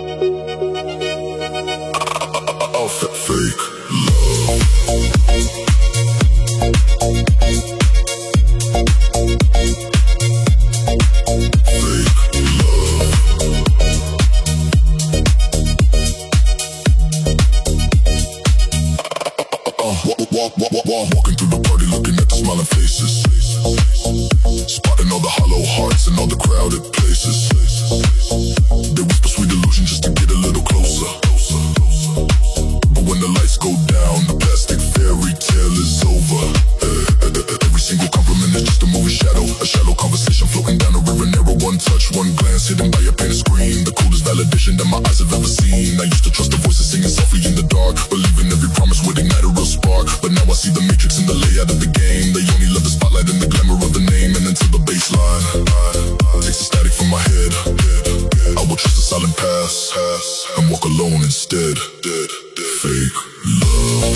Walking through the party looking at the smiling faces, spotting all the hollow hearts and all the crowded places. They whisper sweet illusion just to get a little closer. But when the lights go down, the plastic fairy tale is over. Every single compliment is just a moving shadow, a shallow conversation floating down a river narrow. One touch, one glance, hidden by a painted screen. The coolest validation that my eyes have ever seen. I used to trust the voices singing softly in the dark, believing every promise would ignite a real spark. But now I see the matrix in the layout of the game. They only love the spotlight and the glamour of the name. And until the baseline takes the static from my head, I will trust the silent pass and walk alone instead. Fake love.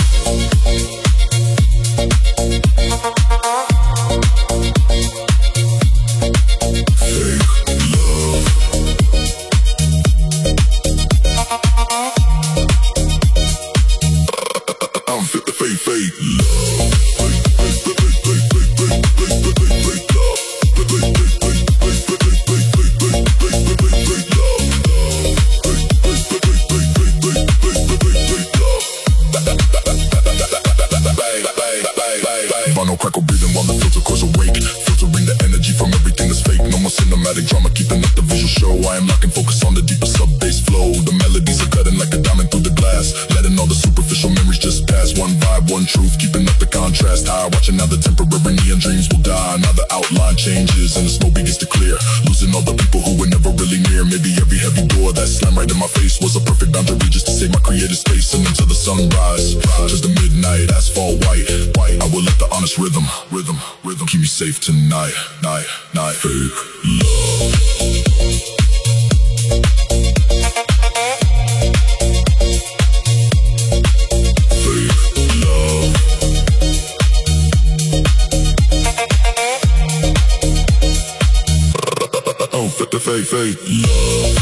Vinyl crackle breathing while the filter cores awake, filtering the energy from everything that's fake. No more cinematic drama, keeping up the visual show. I am locking focus on the deeper sub-bass flow. The melodies are cutting like a diamond through the glass, letting all the superficial memories just pass. One vibe, one truth, keeping up the contrast high. Watching how the temporary neon dreams will die. Now the outline changes and the smoke begins to clear, losing all the people who were never really near. Maybe every heavy door that slammed right in my face was a perfect boundary just to save my creative space. And until the sunrise, just the midnight asphalt white, I will let the honest rhythm keep me safe tonight. Fake love. Fake love.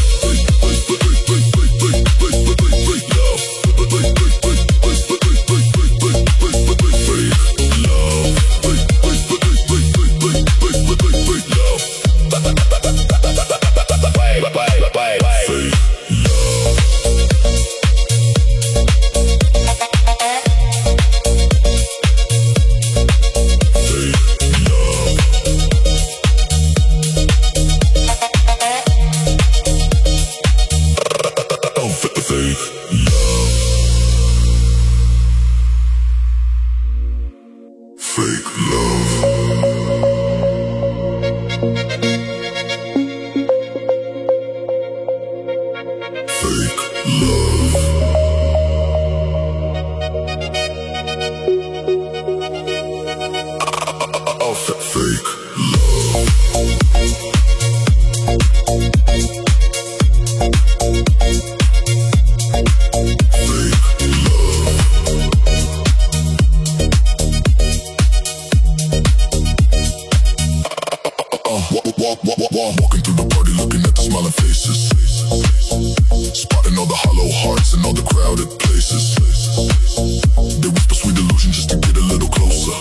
Walking through the party looking at the smiling faces, spotting all the hollow hearts and all the crowded places. They whisper sweet illusion just to get a little closer.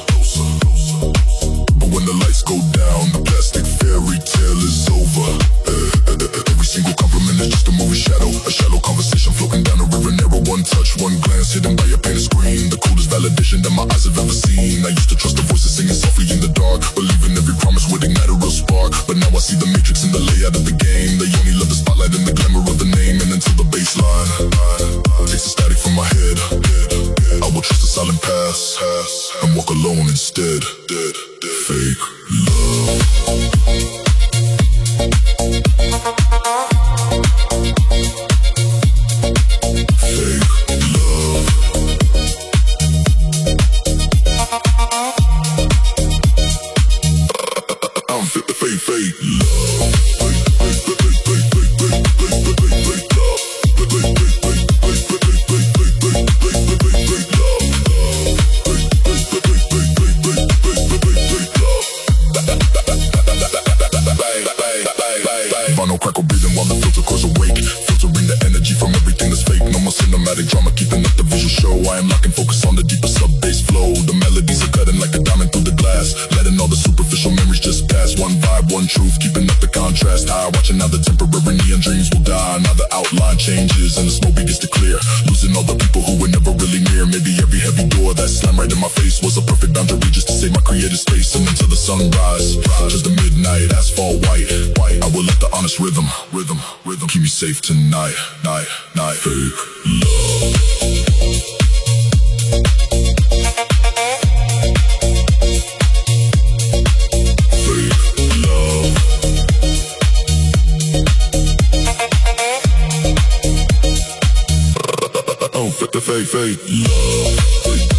But when the lights go down, the plastic fairy tale is over. Every single compliment is just a moving shadow, a shallow conversation floating down a river narrow. One touch, one glance, hidden by a painted screen. The coolest validation that my eyes have ever seen. I used to trust the voices singing softly in the dark, believing every promise would ignite a real spark. But now I see the matrix in the layout of the game. They only love the spotlight and the glamour of the name. And until the baseline takes the static from my head, I will trust the silent pass and walk alone instead. Fake love. Fake love. I am locking focus on the deeper sub-bass flow. The melodies are cutting like a diamond through the glass, letting all the superficial memories just pass. One vibe, one truth, keeping up the contrast high. Watching how the temporary neon dreams will die. Now the outline changes and the smoke begins to clear, losing all the people who were never really near. Maybe every heavy door that slammed right in my face was a perfect boundary just to save my creative space. And until the sunrise, just the midnight asphalt white. I will let the honest rhythm keep me safe tonight. Fake love. Fake love.